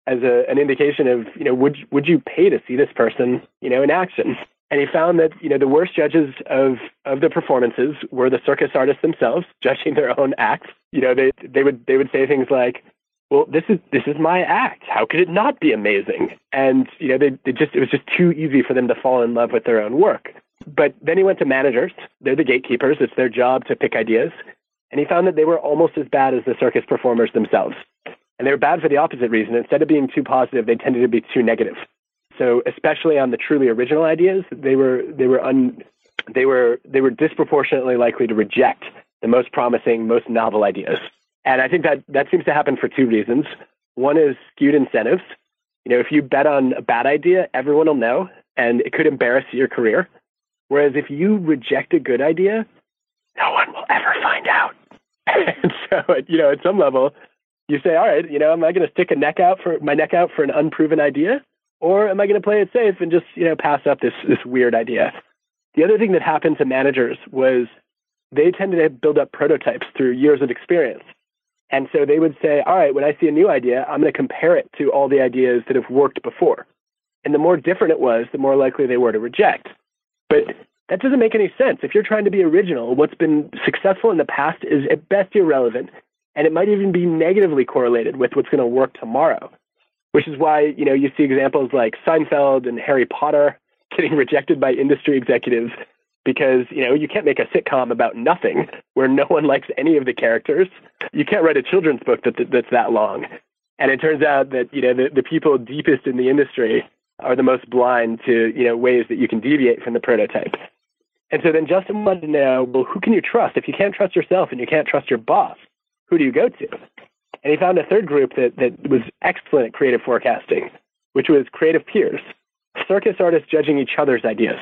as a, an indication of, you know, would, would you pay to see this person, you know, in action? And he found that, you know, the worst judges of, of the performances were the circus artists themselves, judging their own acts. You know, they, they would, they would say things like, well, this is, this is my act. How could it not be amazing? And, you know, they, they just, it was just too easy for them to fall in love with their own work. But then he went to managers. They're the gatekeepers. It's their job to pick ideas. And he found that they were almost as bad as the circus performers themselves. And they were bad for the opposite reason. Instead of being too positive, they tended to be too negative. So especially on the truly original ideas, they were they were un, they were they were disproportionately likely to reject the most promising, most novel ideas. And I think that that seems to happen for two reasons. One is skewed incentives. You know, if you bet on a bad idea, everyone will know, and it could embarrass your career. Whereas if you reject a good idea, no one will ever find out. And so, you know, at some level, you say, all right, you know, am I going to stick a neck out for my neck out for an unproven idea? Or am I going to play it safe and just, you know, pass up this, this weird idea? The other thing that happened to managers was they tended to build up prototypes through years of experience. And so they would say, all right, when I see a new idea, I'm going to compare it to all the ideas that have worked before. And the more different it was, the more likely they were to reject. But that doesn't make any sense. If you're trying to be original, what's been successful in the past is at best irrelevant. And it might even be negatively correlated with what's going to work tomorrow. Which is why, you know, you see examples like Seinfeld and Harry Potter getting rejected by industry executives because, you know, you can't make a sitcom about nothing where no one likes any of the characters. You can't write a children's book that, that's that long. And it turns out that, you know, the, the people deepest in the industry are the most blind to, you know, ways that you can deviate from the prototype. And so then Justin wanted to know, well, who can you trust? If you can't trust yourself and you can't trust your boss, who do you go to? And he found a third group that, that was excellent at creative forecasting, which was creative peers, circus artists judging each other's ideas.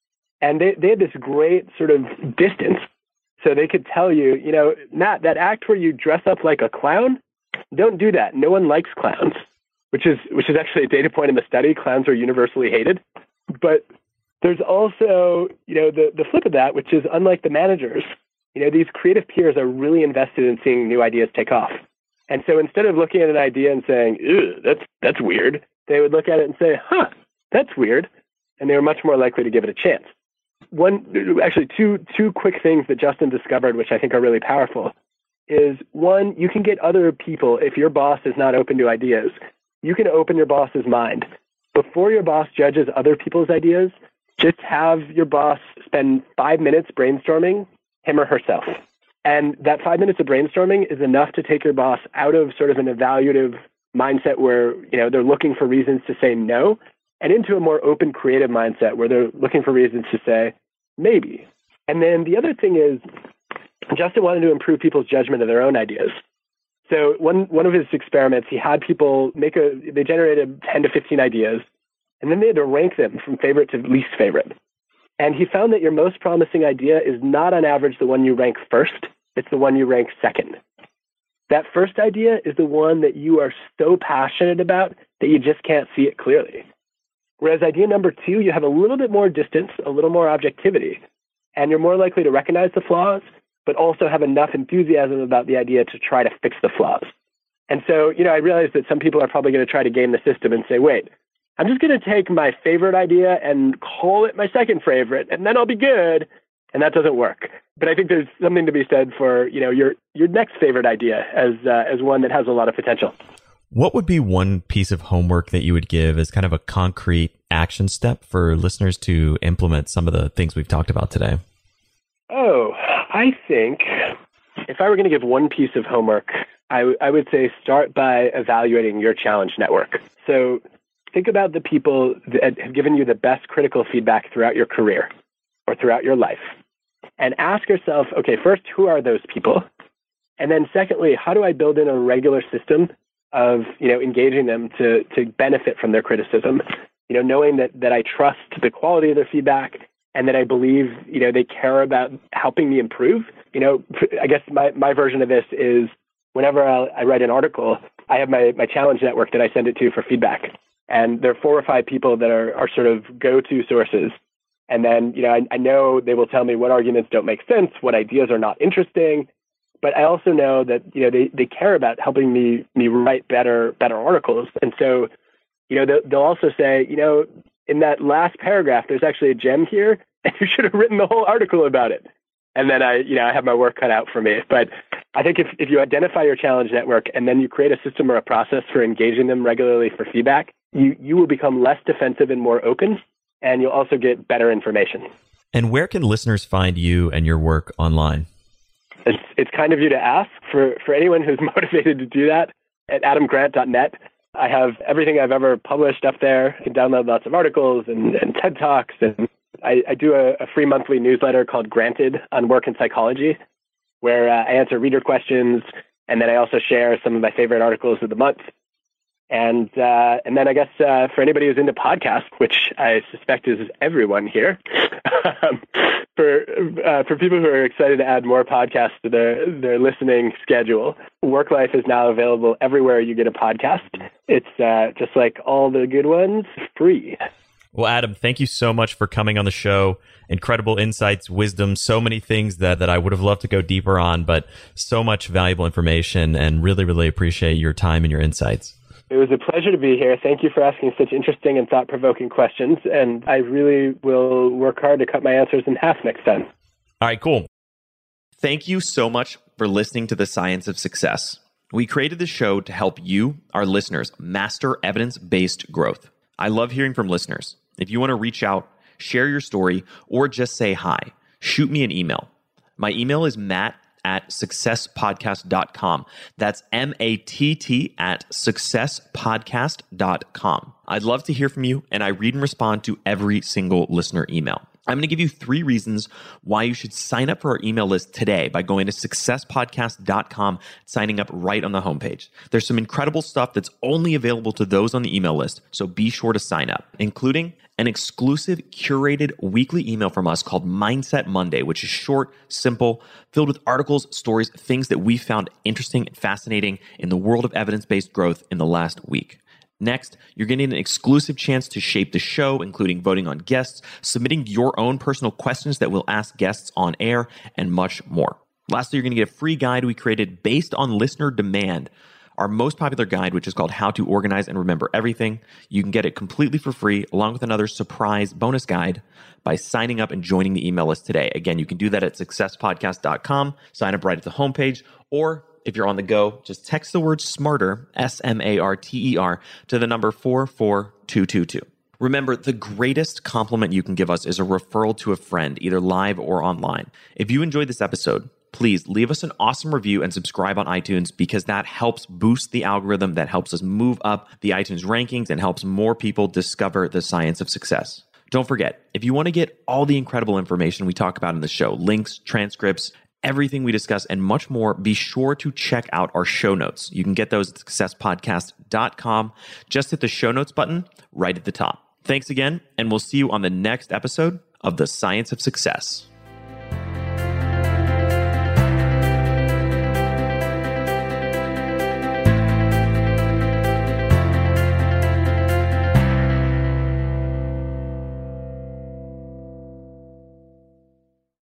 And they, they had this great sort of distance. So they could tell you, you know, Matt, that act where you dress up like a clown, don't do that. No one likes clowns, which is which is actually a data point in the study. Clowns are universally hated. But there's also, you know, the, the flip of that, which is unlike the managers, you know, these creative peers are really invested in seeing new ideas take off. And so instead of looking at an idea and saying, ew, that's that's weird, they would look at it and say, huh, that's weird. And they were much more likely to give it a chance. One, actually, two two quick things that Justin discovered, which I think are really powerful, is one, you can get other people, if your boss is not open to ideas, you can open your boss's mind. Before your boss judges other people's ideas, just have your boss spend five minutes brainstorming him or herself. And that five minutes of brainstorming is enough to take your boss out of sort of an evaluative mindset where, you know, they're looking for reasons to say no, and into a more open, creative mindset where they're looking for reasons to say maybe. And then the other thing is, Justin wanted to improve people's judgment of their own ideas. So one one of his experiments, he had people make a, they generated ten to fifteen ideas, and then they had to rank them from favorite to least favorite. And he found that your most promising idea is not on average the one you rank first, it's the one you rank second. That first idea is the one that you are so passionate about that you just can't see it clearly. Whereas idea number two, you have a little bit more distance, a little more objectivity, and you're more likely to recognize the flaws, but also have enough enthusiasm about the idea to try to fix the flaws. And so, you know, I realize that some people are probably going to try to game the system and say, wait, I'm just going to take my favorite idea and call it my second favorite, and then I'll be good. And that doesn't work. But I think there's something to be said for, you know, your your next favorite idea as uh, as one that has a lot of potential. What would be one piece of homework that you would give as kind of a concrete action step for listeners to implement some of the things we've talked about today? Oh, I think if I were going to give one piece of homework, I, w- I would say start by evaluating your challenge network. So think about the people that have given you the best critical feedback throughout your career or throughout your life. And ask yourself, okay, first, who are those people? And then secondly, how do I build in a regular system of, you know, engaging them to to benefit from their criticism? You know, knowing that that I trust the quality of their feedback and that I believe, you know, they care about helping me improve. You know, I guess my, my version of this is whenever I'll, I write an article, I have my, my challenge network that I send it to for feedback. And there are four or five people that are, are sort of go-to sources. And then, you know, I, I know they will tell me what arguments don't make sense, what ideas are not interesting. but I also know that, you know, they, they care about helping me me write better better articles. And so, you know, they'll, they'll also say, you know, in that last paragraph, there's actually a gem here, and you should have written the whole article about it. And then I, you know, I have my work cut out for me. But I think if, if you identify your challenge network and then you create a system or a process for engaging them regularly for feedback, you, you will become less defensive and more open, and you'll also get better information. And where can listeners find you and your work online? It's, it's kind of you to ask. For, for anyone who's motivated to do that, at adam grant dot net, I have everything I've ever published up there. You can download lots of articles and, and TED Talks. And I, I do a, a free monthly newsletter called Granted on work and psychology, where uh, I answer reader questions, and then I also share some of my favorite articles of the month. And uh, and then I guess uh, for anybody who's into podcasts, which I suspect is everyone here, um, for uh, for people who are excited to add more podcasts to their, their listening schedule, Work Life is now available everywhere you get a podcast. It's uh, just like all the good ones, free. Well, Adam, thank you so much for coming on the show. Incredible insights, wisdom, so many things that, that I would have loved to go deeper on, but so much valuable information, and really, really appreciate your time and your insights. It was a pleasure to be here. Thank you for asking such interesting and thought-provoking questions, and I really will work hard to cut my answers in half next time. All right, cool. Thank you so much for listening to The Science of Success. We created this show to help you, our listeners, master evidence-based growth. I love hearing from listeners. If you want to reach out, share your story, or just say hi, shoot me an email. My email is matt at success podcast dot com. That's M A T T at success podcast dot com. I'd love to hear from you, and I read and respond to every single listener email. I'm going to give you three reasons why you should sign up for our email list today by going to success podcast dot com, signing up right on the homepage. There's some incredible stuff that's only available to those on the email list, so be sure to sign up, including an exclusive curated weekly email from us called Mindset Monday, which is short, simple, filled with articles, stories, things that we found interesting and fascinating in the world of evidence-based growth in the last week. Next, you're getting an exclusive chance to shape the show, including voting on guests, submitting your own personal questions that we'll ask guests on air, and much more. Lastly, you're going to get a free guide we created based on listener demand, our most popular guide, which is called How to Organize and Remember Everything. You can get it completely for free, along with another surprise bonus guide by signing up and joining the email list today. Again, you can do that at success podcast dot com, sign up right at the homepage, or if you're on the go, just text the word SMARTER, S M A R T E R, to the number four four two two two. Remember, the greatest compliment you can give us is a referral to a friend, either live or online. If you enjoyed this episode, please leave us an awesome review and subscribe on iTunes, because that helps boost the algorithm, that helps us move up the iTunes rankings and helps more people discover the science of success. Don't forget, if you want to get all the incredible information we talk about in the show, links, transcripts, everything we discuss, and much more, be sure to check out our show notes. You can get those at success podcast dot com. Just hit the show notes button right at the top. Thanks again, and we'll see you on the next episode of The Science of Success.